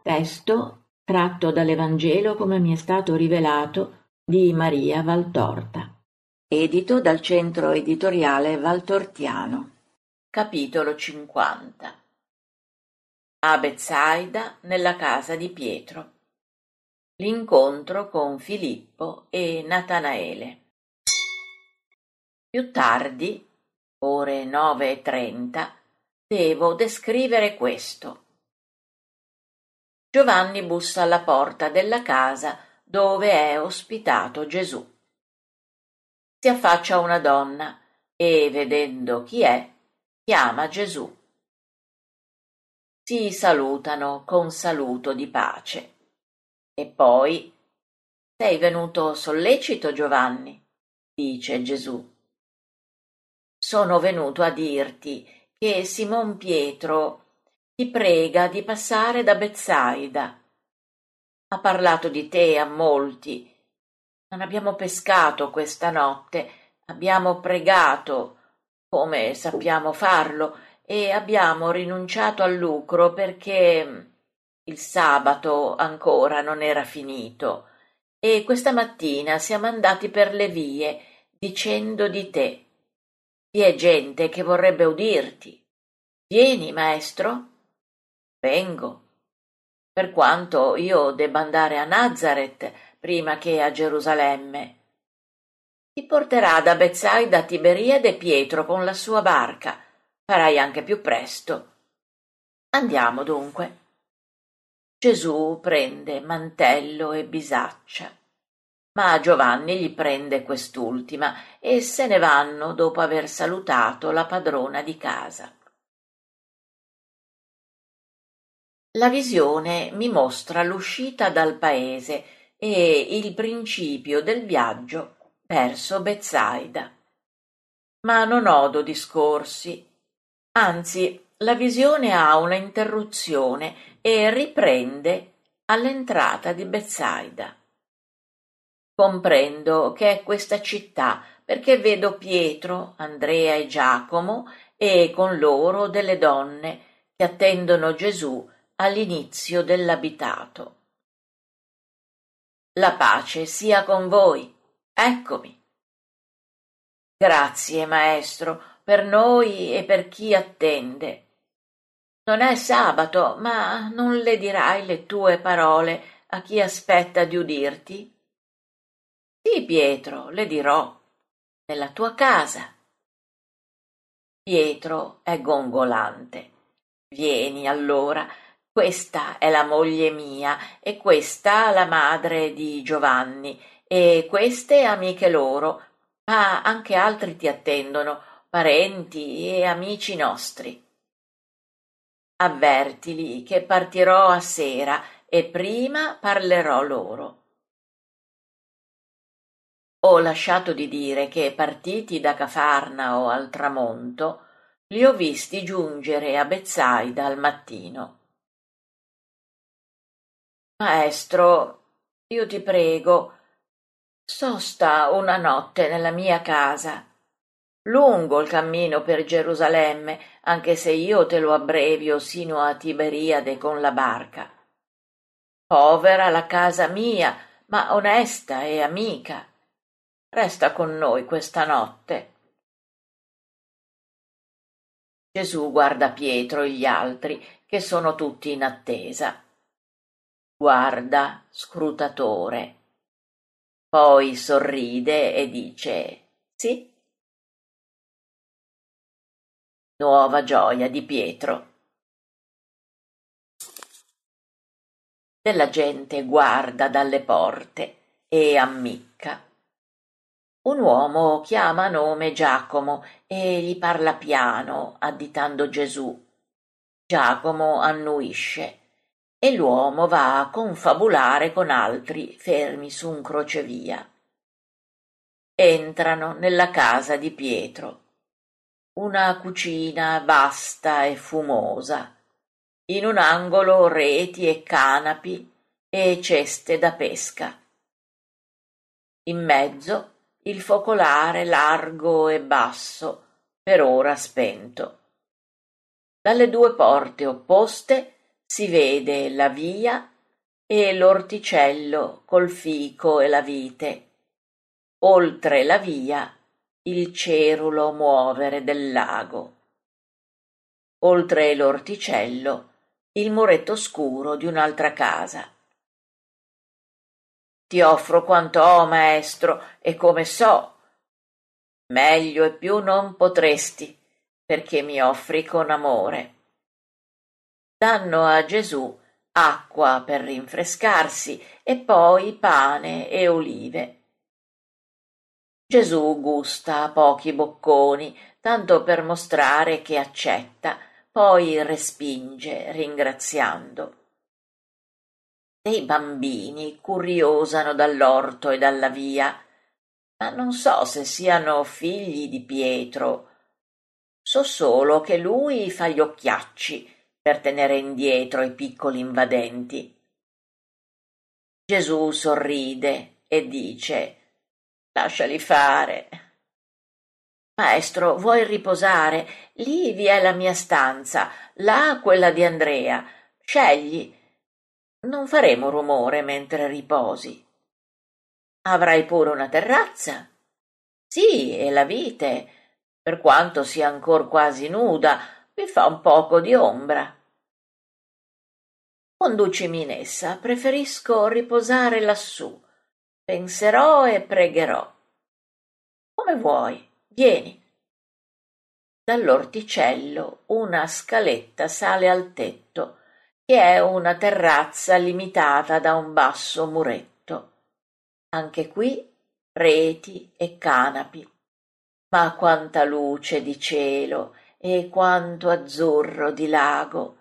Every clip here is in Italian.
Testo tratto dall'Evangelo come mi è stato rivelato di Maria Valtorta. Edito dal Centro Editoriale Valtortiano. Capitolo 50. A Betsaida, nella casa di Pietro. L'incontro con Filippo e Natanaele. Più tardi, ore 9:30, devo descrivere questo. Giovanni bussa alla porta della casa dove è ospitato Gesù. Si affaccia una donna e, vedendo chi è, chiama Gesù. Si salutano con saluto di pace. E poi: «Sei venuto sollecito, Giovanni?» dice Gesù. «Sono venuto a dirti che Simon Pietro ti prega di passare da Betsaida. Ha parlato di te a molti. Non abbiamo pescato questa notte, abbiamo pregato, come sappiamo farlo, e abbiamo rinunciato al lucro perché il sabato ancora non era finito, e questa mattina siamo andati per le vie dicendo di te. Vi è gente che vorrebbe udirti. Vieni, maestro?» «Vengo, per quanto io debba andare a Nazaret prima che a Gerusalemme». «Ti porterà da Betsaida a Tiberiade Pietro con la sua barca. Farai anche più presto. Andiamo dunque». Gesù prende mantello e bisaccia, ma Giovanni gli prende quest'ultima e se ne vanno dopo aver salutato la padrona di casa. La visione mi mostra l'uscita dal paese e il principio del viaggio verso Betsaida. Ma non odo discorsi, anzi la visione ha una interruzione e riprende all'entrata di Betsaida. Comprendo che è questa città perché vedo Pietro, Andrea e Giacomo e con loro delle donne che attendono Gesù all'inizio dell'abitato. «La pace sia con voi, eccomi». «Grazie, maestro, per noi e per chi attende. Non è sabato, ma non le dirai le tue parole a chi aspetta di udirti?» «Sì, Pietro, le dirò, nella tua casa». Pietro è gongolante. «Vieni allora, questa è la moglie mia e questa la madre di Giovanni e queste amiche loro, ma anche altri ti attendono, parenti e amici nostri. Avvertili che partirò a sera e prima parlerò loro». Ho lasciato di dire che, partiti da Cafarnao al tramonto, li ho visti giungere a Betsaida al mattino. «Maestro, io ti prego, sosta una notte nella mia casa. Lungo il cammino per Gerusalemme, anche se io te lo abbrevio sino a Tiberiade con la barca. Povera la casa mia, ma onesta e amica. Resta con noi questa notte». Gesù guarda Pietro e gli altri, che sono tutti in attesa. Guarda, scrutatore. Poi sorride e dice: «Sì». Nuova gioia di Pietro. Della gente guarda dalle porte e ammicca. Un uomo chiama a nome Giacomo e gli parla piano, additando Gesù. Giacomo annuisce e l'uomo va a confabulare con altri fermi su un crocevia. Entrano nella casa di Pietro. Una cucina vasta e fumosa. In un angolo reti e canapi e ceste da pesca. In mezzo il focolare largo e basso, per ora spento. Dalle due porte opposte si vede la via e l'orticello col fico e la vite, oltre la via il cerulo muovere del lago, oltre l'orticello il muretto scuro di un'altra casa. Ti offro quanto ho, maestro, e come so, meglio e più non potresti, perché mi offri con amore. Danno a Gesù acqua per rinfrescarsi e poi pane e olive. Gesù gusta a pochi bocconi, tanto per mostrare che accetta, poi respinge, ringraziando. Dei bambini curiosano dall'orto e dalla via, ma non so se siano figli di Pietro. So solo che lui fa gli occhiacci per tenere indietro i piccoli invadenti. Gesù sorride e dice: «Lasciali fare. Maestro, vuoi riposare? Lì vi è la mia stanza, là quella di Andrea. Scegli. Non faremo rumore mentre riposi. Avrai pure una terrazza? Sì, e la vite, per quanto sia ancor quasi nuda, vi fa un poco di ombra. Conducimi in essa, preferisco riposare lassù. Penserò e pregherò. Come vuoi, vieni». Dall'orticello una scaletta sale al tetto, che è una terrazza limitata da un basso muretto. Anche qui reti e canapi. Ma quanta luce di cielo e quanto azzurro di lago!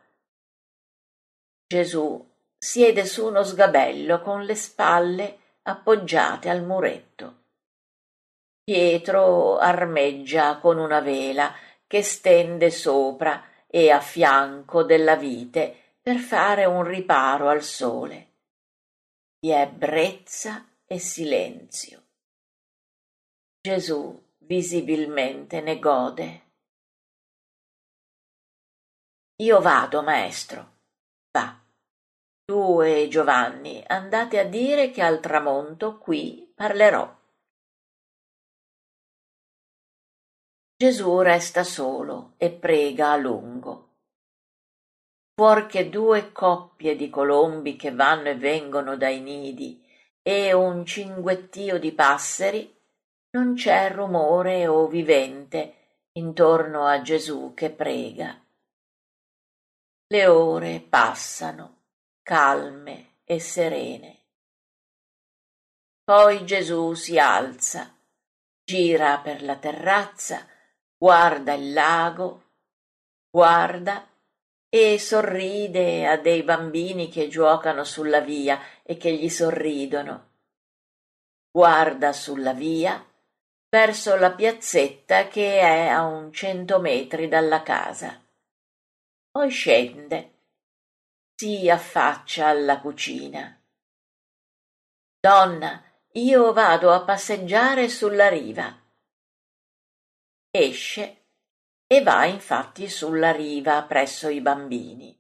Gesù siede su uno sgabello con le spalle appoggiate al muretto. Pietro armeggia con una vela che stende sopra e a fianco della vite per fare un riparo al sole. Vi è brezza e silenzio. Gesù visibilmente ne gode. Io vado, maestro. Va. Tu e Giovanni andate a dire che al tramonto qui parlerò. Gesù resta solo e prega a lungo. Fuorché due coppie di colombi che vanno e vengono dai nidi e un cinguettio di passeri, non c'è rumore o vivente intorno a Gesù che prega. Le ore passano, calme e serene. Poi Gesù si alza, gira per la terrazza, guarda il lago, guarda e sorride a dei bambini che giuocano sulla via e che gli sorridono. Guarda sulla via verso la piazzetta che è a 100 metri dalla casa. Poi scende, si affaccia alla cucina. «Donna, io vado a passeggiare sulla riva». Esce e va infatti sulla riva presso i bambini.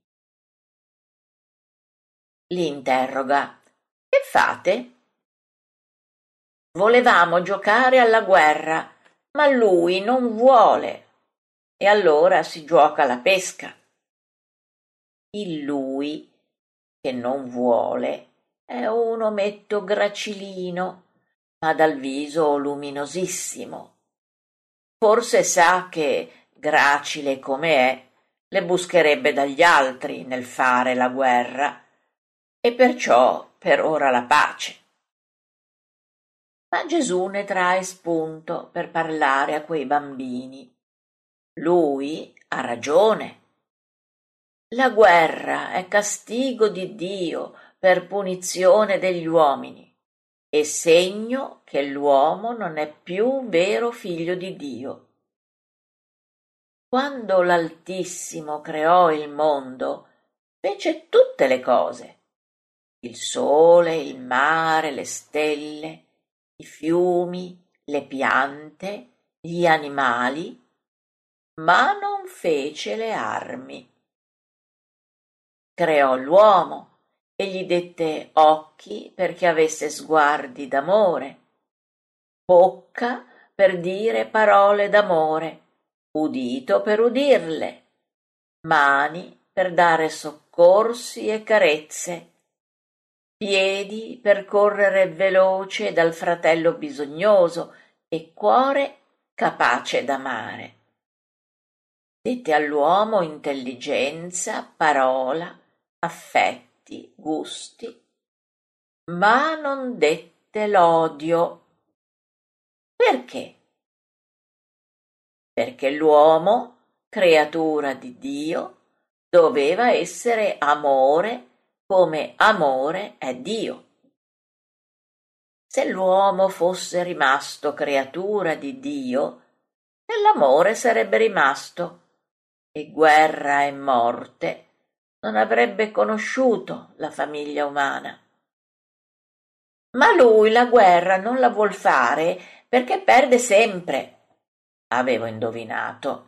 Li interroga: «Che fate?» «Volevamo giocare alla guerra, ma lui non vuole, e allora si gioca alla pesca». Il lui, che non vuole, è un ometto gracilino, ma dal viso luminosissimo. Forse sa che, gracile come è, le buscherebbe dagli altri nel fare la guerra, e perciò per ora la pace. Ma Gesù ne trae spunto per parlare a quei bambini. Lui ha ragione. La guerra è castigo di Dio per punizione degli uomini e segno che l'uomo non è più vero figlio di Dio. Quando l'Altissimo creò il mondo, fece tutte le cose: il sole, il mare, le stelle, i fiumi, le piante, gli animali, ma non fece le armi. creò l'uomo e gli dette occhi perché avesse sguardi d'amore, bocca per dire parole d'amore, udito per udirle, mani per dare soccorsi e carezze, piedi per correre veloce dal fratello bisognoso e cuore capace d'amare. Dette all'uomo intelligenza, parola, affetti, gusti, ma non dette l'odio. Perché? Perché l'uomo, creatura di Dio, doveva essere amore come amore è Dio. Se l'uomo fosse rimasto creatura di Dio, nell'amore sarebbe rimasto e guerra e morte non avrebbe conosciuto la famiglia umana. Ma lui la guerra non la vuol fare perché perde sempre, avevo indovinato.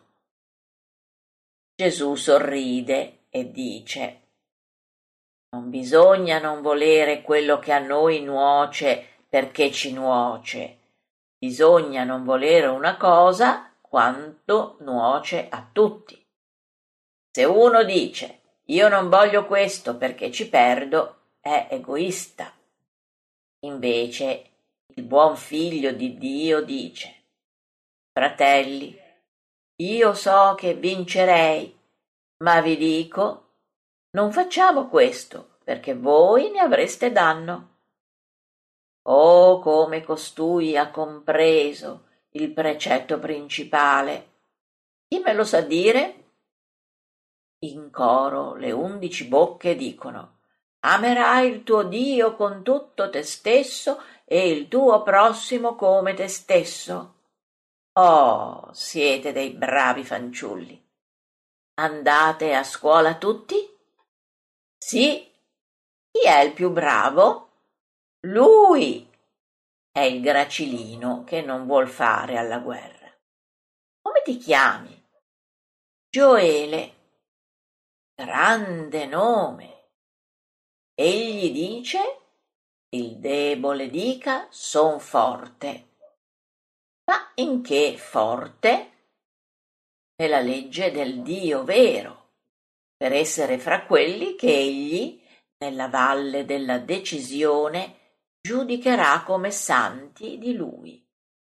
Gesù sorride e dice: non bisogna non volere quello che a noi nuoce perché ci nuoce. Bisogna non volere una cosa quanto nuoce a tutti. Se uno dice io non voglio questo perché ci perdo, è egoista. Invece il buon figlio di Dio dice: fratelli, io so che vincerei, ma vi dico, non facciamo questo perché voi ne avreste danno. Oh, come costui ha compreso il precetto principale! Chi me lo sa dire? In coro le 11 bocche dicono: amerai il tuo Dio con tutto te stesso e il tuo prossimo come te stesso. Oh, siete dei bravi fanciulli. Andate a scuola tutti? Sì. Chi è il più bravo? Lui è il gracilino che non vuol fare alla guerra. Come ti chiami? Gioele. Grande nome. Egli dice: il debole dica son forte. Ma in che forte? Nella legge del Dio vero, per essere fra quelli che egli, nella valle della decisione, giudicherà come santi di lui.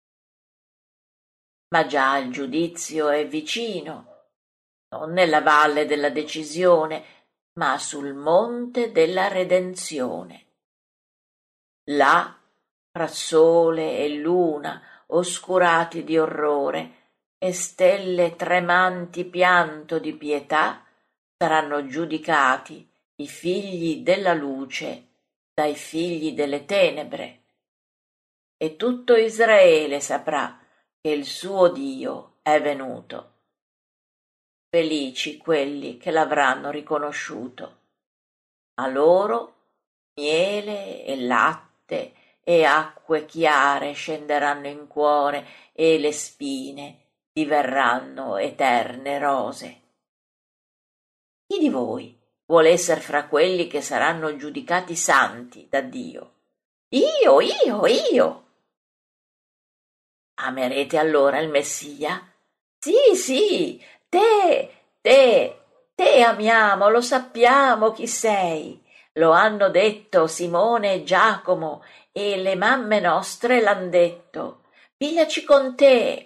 Ma già il giudizio è vicino, non nella valle della decisione, ma sul monte della redenzione. Là, fra sole e luna oscurati di orrore e stelle tremanti pianto di pietà, saranno giudicati i figli della luce dai figli delle tenebre. E tutto Israele saprà che il suo Dio è venuto. Felici quelli che l'avranno riconosciuto. A loro miele e latte e acque chiare scenderanno in cuore e le spine diverranno eterne rose. Chi di voi vuole esser fra quelli che saranno giudicati santi da Dio? Io! Amerete allora il Messia? Sì, te amiamo, lo sappiamo chi sei. Lo hanno detto Simone e Giacomo e le mamme nostre l'han detto. Pigliaci con te.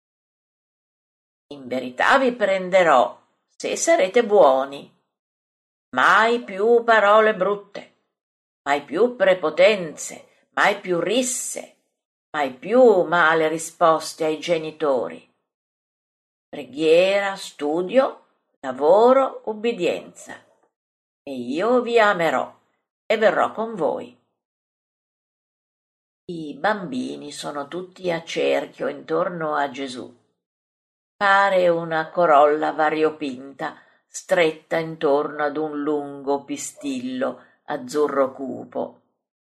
In verità vi prenderò, se sarete buoni. Mai più parole brutte, mai più prepotenze, mai più risse, mai più male risposte ai genitori. Preghiera, studio, lavoro, ubbidienza. E io vi amerò e verrò con voi. I bambini sono tutti a cerchio intorno a Gesù. Pare una corolla variopinta stretta intorno ad un lungo pistillo azzurro cupo.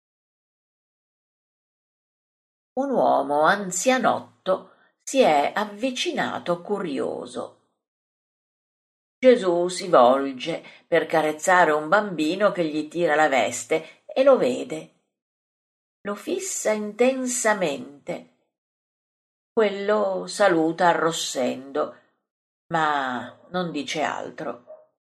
Un uomo anzianotto si è avvicinato curioso. Gesù si volge per carezzare un bambino che gli tira la veste e lo vede. Lo fissa intensamente. Quello saluta arrossendo, ma non dice altro.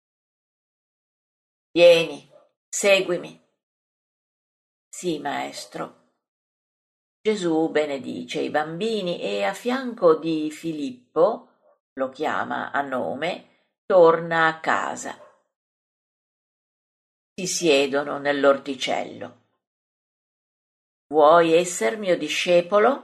Vieni, seguimi. Sì, maestro. Gesù benedice i bambini e a fianco di Filippo, lo chiama a nome, torna a casa. Si siedono nell'orticello. Vuoi esser mio discepolo?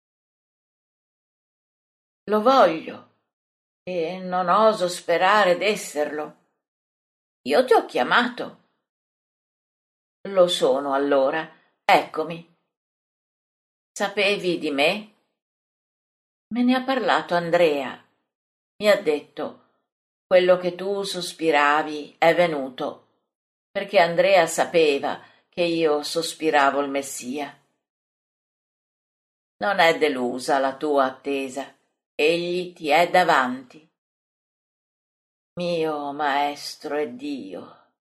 Lo voglio e non oso sperare d'esserlo. Io ti ho chiamato. Lo sono allora. Eccomi. Sapevi di me? Me ne ha parlato Andrea. Mi ha detto: quello che tu sospiravi è venuto, perché Andrea sapeva che io sospiravo il Messia. Non è delusa la tua attesa, egli ti è davanti. Mio Maestro e Dio.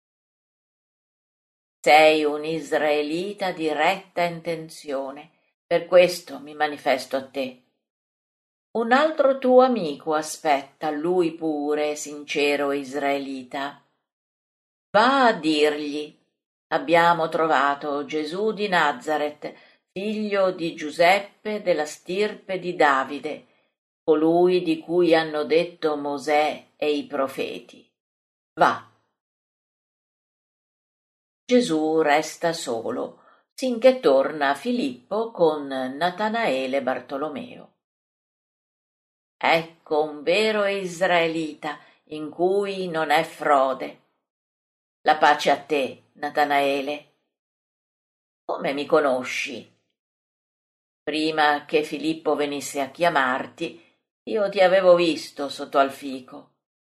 Sei un israelita di retta intenzione, per questo mi manifesto a te. Un altro tuo amico aspetta, lui pure, sincero israelita. Va a dirgli: abbiamo trovato Gesù di Nazaret, figlio di Giuseppe della stirpe di Davide, colui di cui hanno detto Mosè e i profeti. Va. Gesù resta solo, sinché torna Filippo con Natanaele e Bartolomeo. Ecco un vero israelita in cui non è frode. La pace a te, Natanaele. Come mi conosci? Prima che Filippo venisse a chiamarti, io ti avevo visto sotto al fico.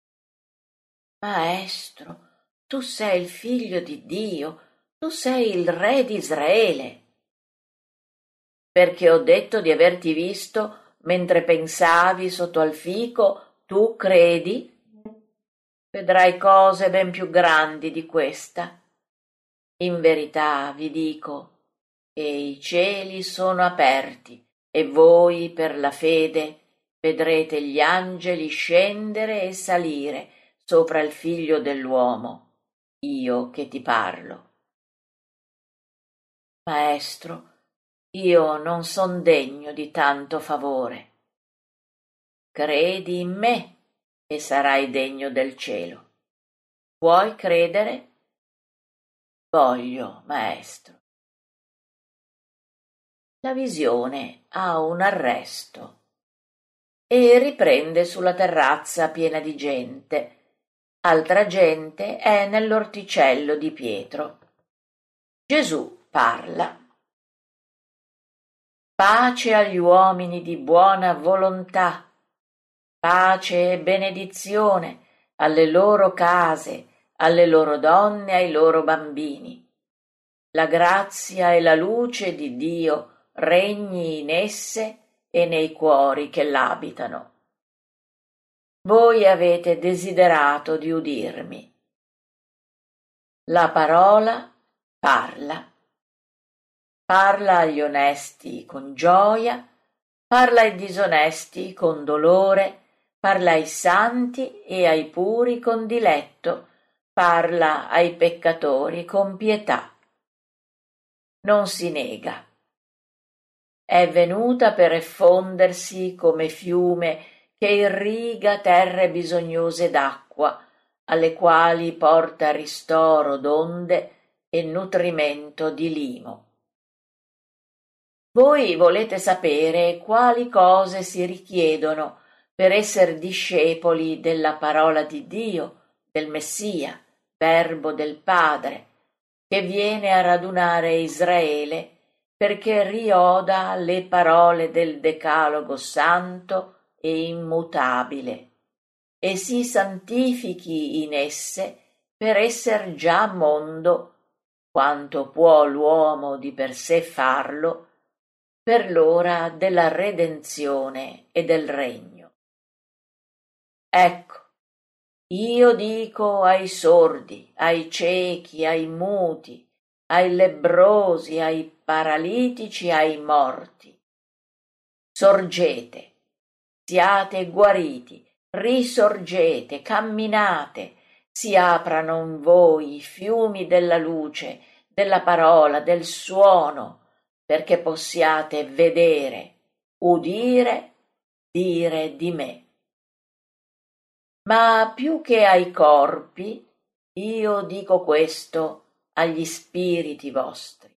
Maestro, tu sei il figlio di Dio, tu sei il re di Israele. Perché ho detto di averti visto mentre pensavi sotto al fico, tu credi? Vedrai cose ben più grandi di questa. In verità vi dico che i cieli sono aperti e voi per la fede vedrete gli angeli scendere e salire sopra il Figlio dell'uomo, io che ti parlo. Maestro, io non son degno di tanto favore. Credi in me e sarai degno del cielo. Vuoi credere? Voglio, maestro. La visione ha un arresto e riprende sulla terrazza piena di gente. Altra gente è nell'orticello di Pietro. Gesù parla. Pace agli uomini di buona volontà, pace e benedizione alle loro case, alle loro donne, ai loro bambini. La grazia e la luce di Dio regni in esse e nei cuori che l'abitano. Voi avete desiderato di udirmi. La parola parla. Parla agli onesti con gioia, parla ai disonesti con dolore, parla ai santi e ai puri con diletto, parla ai peccatori con pietà. Non si nega. È venuta per effondersi come fiume che irriga terre bisognose d'acqua, alle quali porta ristoro d'onde e nutrimento di limo. Voi volete sapere quali cose si richiedono per esser discepoli della parola di Dio, del Messia, Verbo del Padre, che viene a radunare Israele perché rioda le parole del Decalogo santo e immutabile e si santifichi in esse per esser già mondo, quanto può l'uomo di per sé farlo, per l'ora della redenzione e del regno. Ecco, Io dico ai sordi, ai ciechi, ai muti, ai lebbrosi, ai paralitici, ai morti: sorgete, siate guariti, risorgete, camminate, si aprano in voi i fiumi della luce, della parola, del suono, perché possiate vedere, udire, dire di me. Ma più che ai corpi, io dico questo agli spiriti vostri: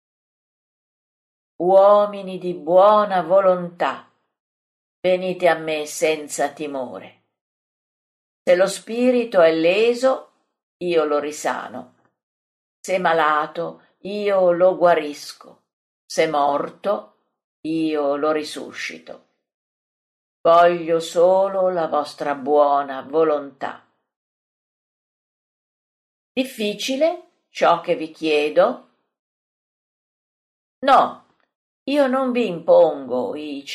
uomini di buona volontà, venite a me senza timore. Se lo spirito è leso, io lo risano; se malato, io lo guarisco; se morto, io lo risuscito. Voglio solo la vostra buona volontà. Difficile ciò che vi chiedo? No, io non vi impongo i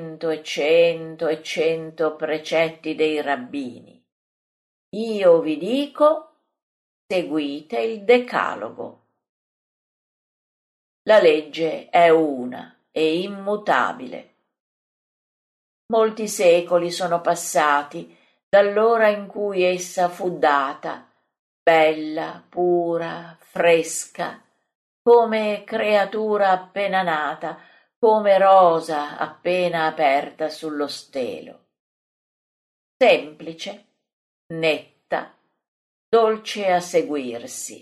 100 precetti dei rabbini. Io vi dico: seguite il Decalogo. La legge è una e immutabile. Molti secoli sono passati dall'ora in cui essa fu data, bella, pura, fresca, come creatura appena nata, come rosa appena aperta sullo stelo. Semplice, netta, dolce a seguirsi.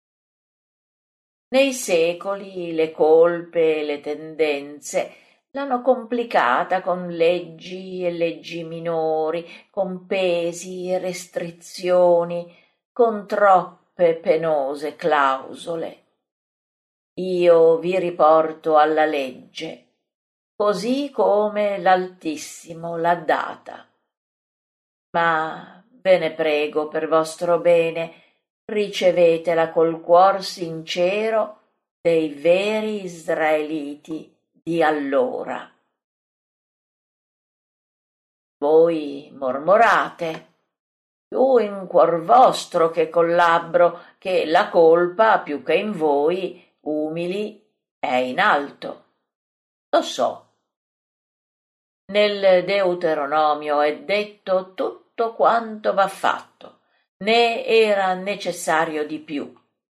Nei secoli le colpe e le tendenze l'hanno complicata con leggi e leggi minori, con pesi e restrizioni, con troppe penose clausole. Io vi riporto alla legge, così come l'Altissimo l'ha data. Ma ve ne prego per vostro bene, ricevetela col cuor sincero dei veri israeliti di allora. Voi mormorate, più in cuor vostro che col labbro, che la colpa, più che in voi, umili, è in alto. Lo so. Nel Deuteronomio è detto tutto quanto va fatto, né era necessario di più.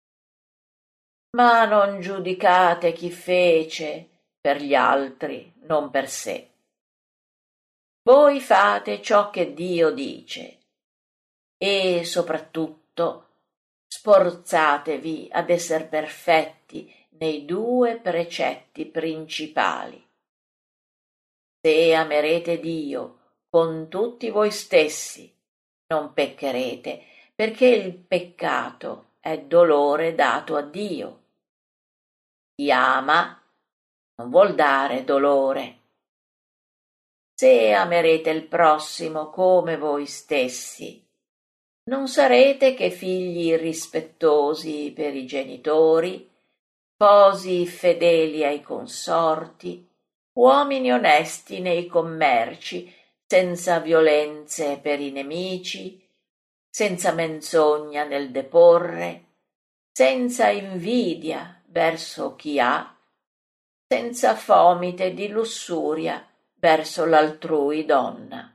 Ma non giudicate chi fece per gli altri, non per sé. Voi fate ciò che Dio dice e soprattutto sforzatevi ad esser perfetti nei 2 precetti principali. Se amerete Dio con tutti voi stessi, non peccherete, perché il peccato è dolore dato a Dio. Chi ama non vuol dare dolore. Se amerete il prossimo come voi stessi, non sarete che figli irrispettosi per i genitori, sposi fedeli ai consorti, uomini onesti nei commerci, senza violenze per i nemici, senza menzogna nel deporre, senza invidia verso chi ha, senza fomite di lussuria verso l'altrui donna.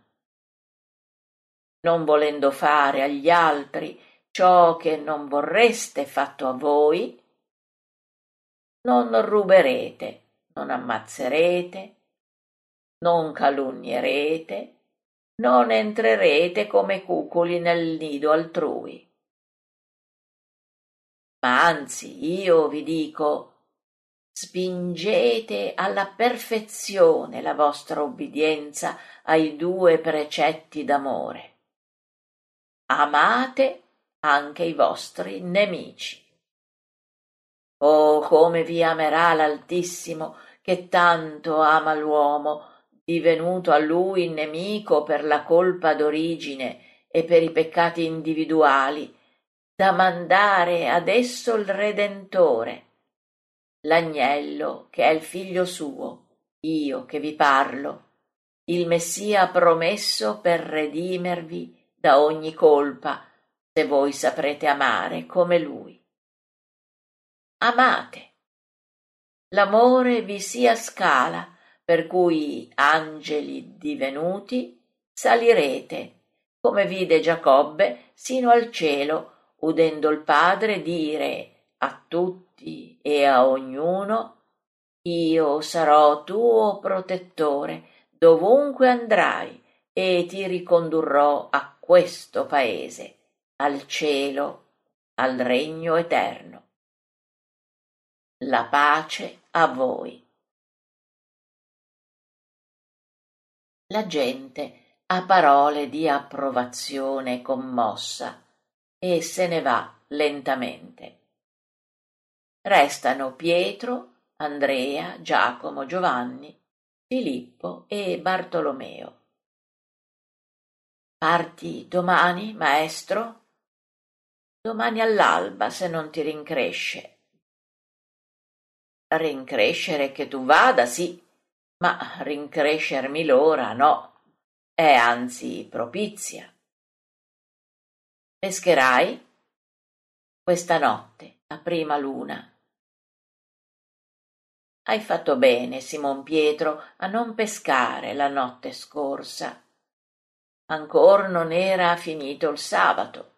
Non volendo fare agli altri ciò che non vorreste fatto a voi, non ruberete, non ammazzerete, non calunnieredete, non entrerete come cucoli nel nido altrui. Ma anzi, io vi dico: spingete alla perfezione la vostra obbedienza ai 2 precetti d'amore. Amate anche i vostri nemici. Oh, come vi amerà l'Altissimo, che tanto ama l'uomo, divenuto a lui nemico per la colpa d'origine e per i peccati individuali, da mandare ad esso il Redentore, l'agnello che è il figlio suo, io che vi parlo, il Messia promesso per redimervi da ogni colpa, se voi saprete amare come Lui. Amate. L'amore vi sia scala, per cui angeli divenuti salirete, come vide Giacobbe, sino al cielo, udendo il Padre dire a tutti e a ognuno: io sarò tuo protettore dovunque andrai e ti ricondurrò a questo paese, al cielo, al regno eterno. La pace a voi. La gente ha parole di approvazione commossa e se ne va lentamente. Restano Pietro, Andrea, Giacomo, Giovanni, Filippo e Bartolomeo. Parti domani, maestro? Domani all'alba, se non ti rincresce. Rincrescere che tu vada, sì, ma rincrescermi l'ora no, è anzi propizia. Pescherai? Questa notte, a prima luna. Hai fatto bene, Simon Pietro, a non pescare la notte scorsa. Ancor non era finito il sabato.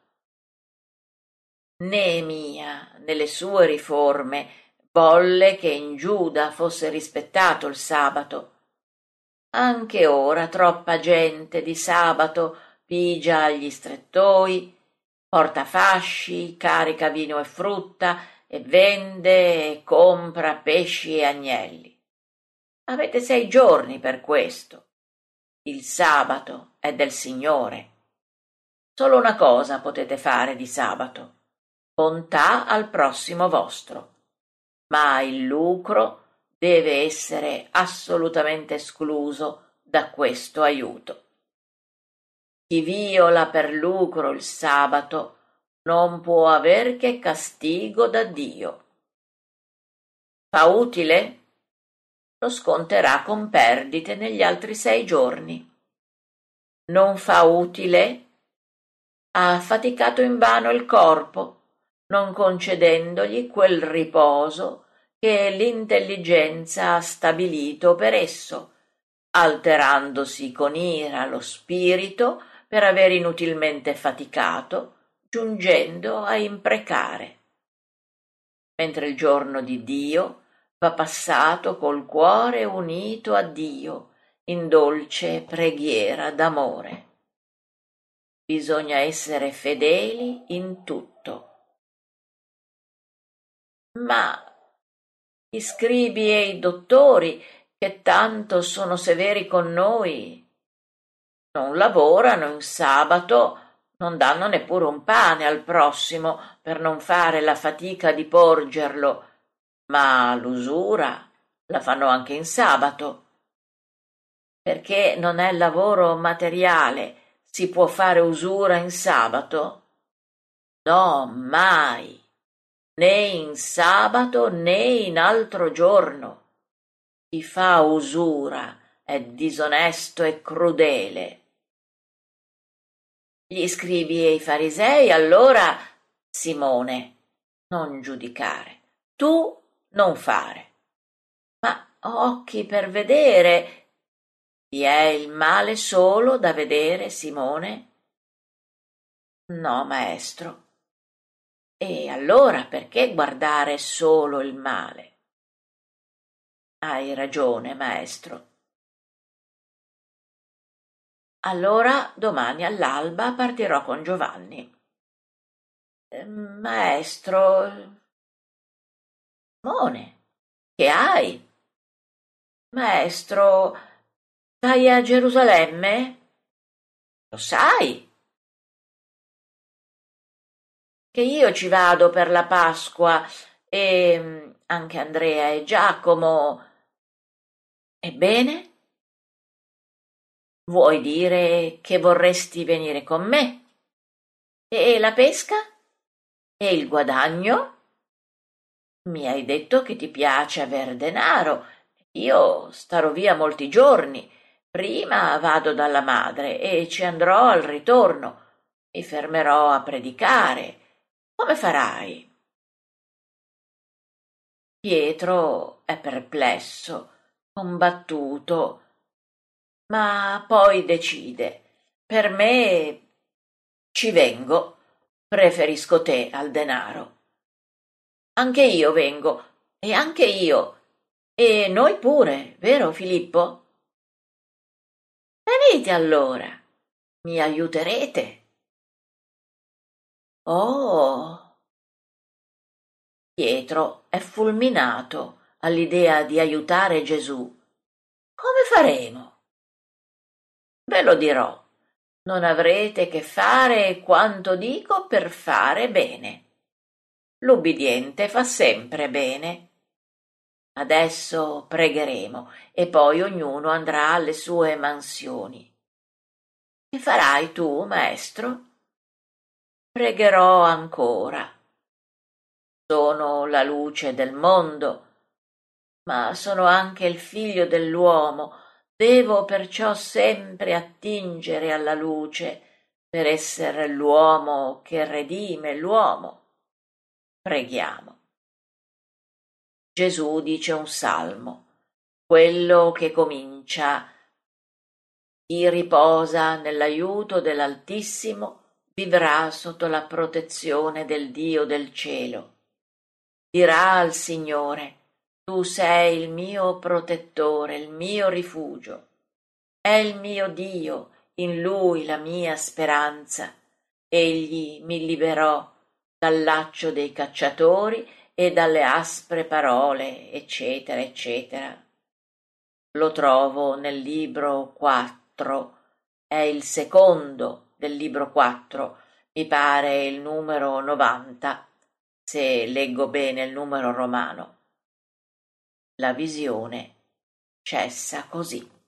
Neemia, nelle sue riforme, volle che in Giuda fosse rispettato il sabato. Anche ora troppa gente di sabato pigia agli strettoi, porta fasci, carica vino e frutta e vende e compra pesci e agnelli. Avete 6 giorni per questo. Il sabato è del Signore. Solo una cosa potete fare di sabato: bontà al prossimo vostro, ma il lucro deve essere assolutamente escluso da questo aiuto. Chi viola per lucro il sabato non può aver che castigo da Dio. Fa utile? Lo sconterà con perdite negli altri 6 giorni. Non fa utile? Ha faticato invano il corpo, non concedendogli quel riposo che l'intelligenza ha stabilito per esso, alterandosi con ira lo spirito per aver inutilmente faticato, giungendo a imprecare. Mentre il giorno di Dio va passato col cuore unito a Dio in dolce preghiera d'amore. Bisogna essere fedeli in tutto. Ma gli scribi e i dottori, che tanto sono severi con noi, non lavorano in sabato, non danno neppure un pane al prossimo per non fare la fatica di porgerlo, ma l'usura la fanno anche in sabato. Perché non è lavoro materiale, si può fare usura in sabato? No, mai, né in sabato né in altro giorno. Chi fa usura è disonesto e crudele. Gli scribi e i farisei, allora, Simone, non giudicare, tu non fare. Ma occhi per vedere, vi è il male solo da vedere, Simone? No, maestro. E allora perché guardare solo il male? Hai ragione, maestro. Allora domani all'alba partirò con Giovanni. Maestro. Simone, che hai? Maestro, vai a Gerusalemme? Lo sai che io ci vado per la Pasqua e anche Andrea e Giacomo. Ebbene? Vuoi dire che vorresti venire con me? E la pesca? E il guadagno? Mi hai detto che ti piace aver denaro. Io starò via molti giorni. Prima vado dalla madre e ci andrò al ritorno. mi fermerò a predicare. Come farai? Pietro è perplesso, combattuto, ma poi decide. Per me ci vengo, preferisco te al denaro. Anche io vengo, e anche io, e noi pure, vero Filippo? Venite allora, mi aiuterete. Oh! Pietro è fulminato all'idea di aiutare Gesù. Come faremo? Ve lo dirò. Non avrete che fare quanto dico per fare bene. L'ubbidiente fa sempre bene. Adesso pregheremo e poi ognuno andrà alle sue mansioni. Che farai tu, maestro? Pregherò ancora. Sono la luce del mondo, ma sono anche il figlio dell'uomo. Devo perciò sempre attingere alla luce per essere l'uomo che redime l'uomo. Preghiamo. Gesù dice un salmo, quello che comincia: chi riposa nell'aiuto dell'Altissimo vivrà sotto la protezione del Dio del cielo. Dirà al Signore: tu sei il mio protettore, il mio rifugio. È il mio Dio, in Lui la mia speranza. Egli mi liberò dal laccio dei cacciatori e dalle aspre parole, eccetera, eccetera. Lo trovo nel libro 4, è il secondo del libro 4, mi pare il numero 90, se leggo bene il numero romano. La visione cessa così.